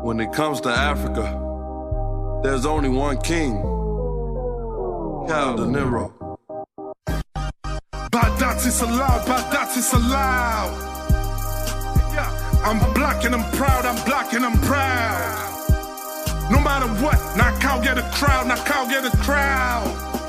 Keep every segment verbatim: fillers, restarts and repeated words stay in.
When it comes to Africa, there's only one king, Cal De Niro. Baghdad is allowed, Baghdad is allowed. I'm black and I'm proud, I'm black and I'm proud. No matter what, now Cal get a crowd, now Cal get a crowd.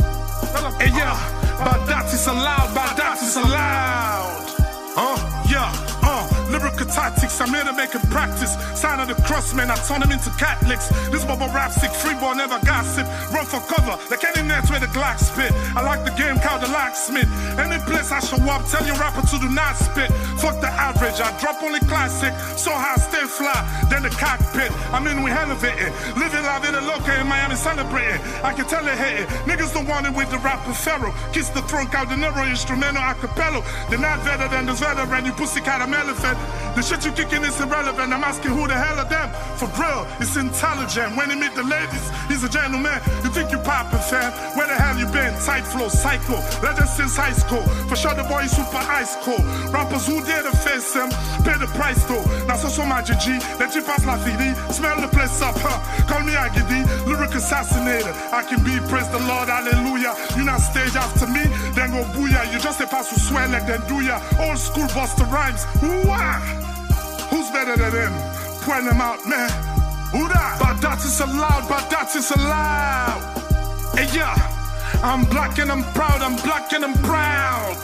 Hey yeah, Baghdad is allowed, Baghdad is allowed. Uh, yeah, uh, lyrical tactics, I'm here to make a practice. Sign of the cross, man, I turn them into Catholics. This bubble rap sick, free ball, never gossip. Run for cover, like any nets where the Glock spit. I like the game called the locksmith. Any place I show up, tell your rapper to do not spit. Fuck the average, I drop only classic. So high, stay fly, then the cockpit. I mean, we elevating. Living la vida loca in Miami, celebrating. I can tell they hating. Niggas don't want it with the rapper Pharaoh. Kiss the throne, Cal De Niro, instrumental, acapella. They're not better than this veteran, you pussy cat, I'm elephant. The shit you kicking is irrelevant. I'm asking who the hell are them? For real, it's intelligent. When he meet the ladies, he's a gentleman. You think you poppin', fam? Where the hell you been? Tight flow, psycho. Legend since high school. For sure the boy is super ice cold. Rappers who dare to face him, pay the price though. Now so so my G G, let you pass la fidi. Smell the place up, huh? Call me Agidi, lyric assassinator. I can be, praise the Lord, hallelujah. You not stage after me, then go booyah. You just a pass who swear like then do ya. Old school Buster Rhymes, ooh-ah. Who's better than him? Point them out, man. Who that? Baghdad is allowed, Baghdad is allowed. Hey, yeah. I'm black and I'm proud, I'm black and I'm proud.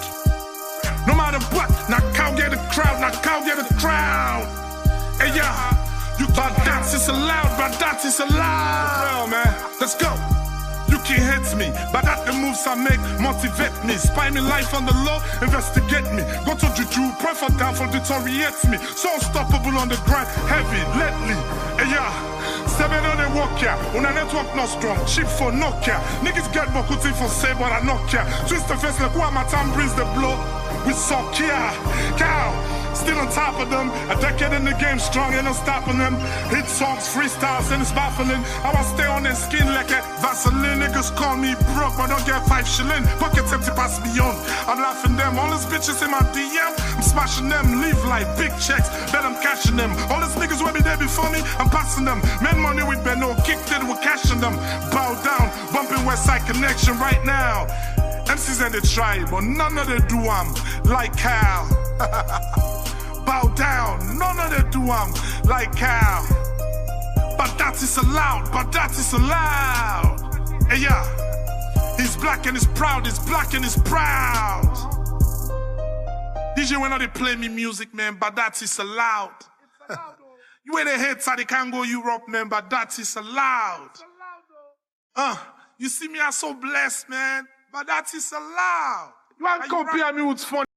No matter what, now Cal get a crowd, now Cal get a crowd. Hey, yeah. You Baghdad is allowed, Baghdad is allowed. Well, man, let's go. You can hate me, but that the moves I make motivate me. Spy me life on the law, investigate me. Go to juju, pray for downfall, deteriorates me. So unstoppable on the grind, heavy, lately. Hey, yeah. Seven on the walk here, on a network not strong, cheap for Nokia. Niggas get more good for say, but I knock here. Twist the face like who my time brings the blow. We suck here, Cal. Still on top of them, a decade in the game, strong and unstopping them. Hit songs, freestyles, and it's baffling. How I stay on their skin like a Vaseline. Niggas call me broke, but don't get five shilling. Pockets empty, pass me on. I'm laughing them. All these bitches in my D M, I'm smashing them. Leave like big checks, bet I'm cashing them. All these niggas will be there before me, I'm passing them. Men money with Benno, kicked it, we're cashing them. Bow down, bumping Westside Connection right now. M Cs and the tribe, but none of them do I'm like Cal. Bow down, none of them do I'm like Cal. But that is allowed, but that is allowed. Hey, yeah. He's black and he's proud, he's black and he's proud. D J, when they play me music, man, but that is allowed. allowed you ain't a hater, they can't go Europe, man, but that is allowed. Uh, you see me, I'm so blessed, man, but that is allowed. You want to compare me with fun?